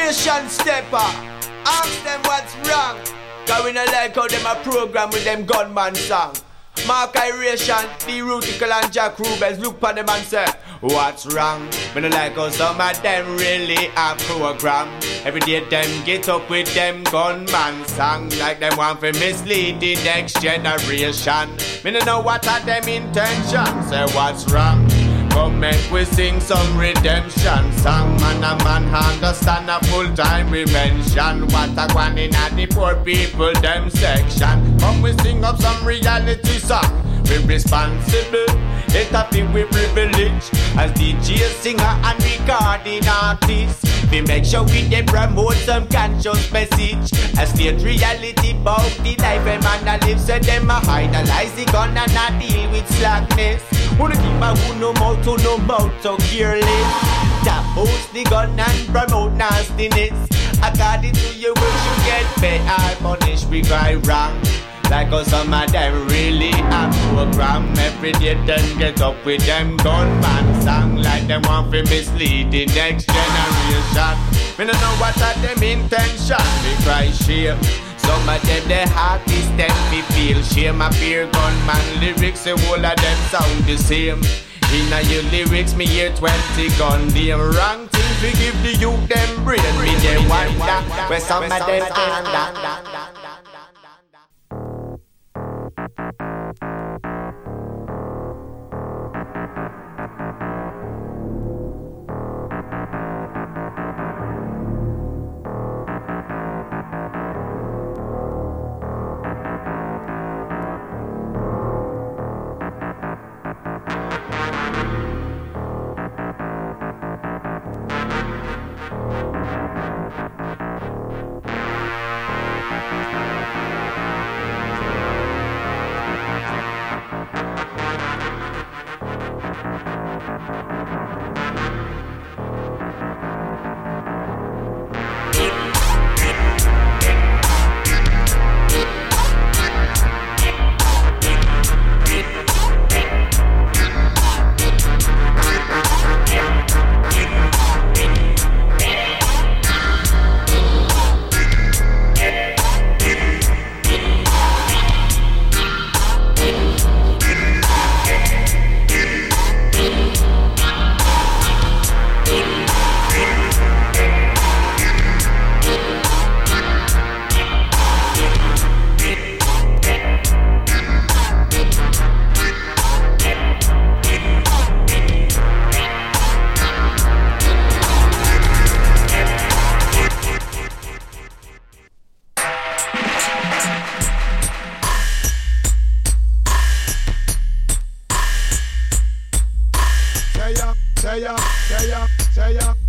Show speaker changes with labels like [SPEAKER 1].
[SPEAKER 1] Generation stepper, ask them what's wrong. Cause we not like how them a program with them gunman song. Mark Iration, D. Rutical and Jack Rubens look for them and say, what's wrong? We don't like how some of them really a program. Every day them get up with them gunman song, like them want to mislead the next generation. We don't know what are them intentions. Say what's wrong? Come make we sing some redemption song. Man a man understand a full-time prevention. What a one in a the poor people them section. Come we sing up some reality song. We responsible, it a feel we privilege. As DJ, singer and recording artist, we make sure we dey promote some conscious message. A state reality about the life a man a live. So them a idolize the gun and a deal with slackness. Wanna keep my wound no mouth so careless. Tap host the gun and promote nastiness. According to your words you get paid or punished. We cry wrong, like how some of them really a program. Every day them get up with them gunman song, like them want to mislead the next generation. We don't know what are them intention. We cry shame. Some of them the artists them we feel shame. A peer gunman lyrics, the whole of them sound the same. Inna your lyrics me hear 20 gun. The wrong thing we give the youth them brain. Me they wonder where some of them under.
[SPEAKER 2] Say ya.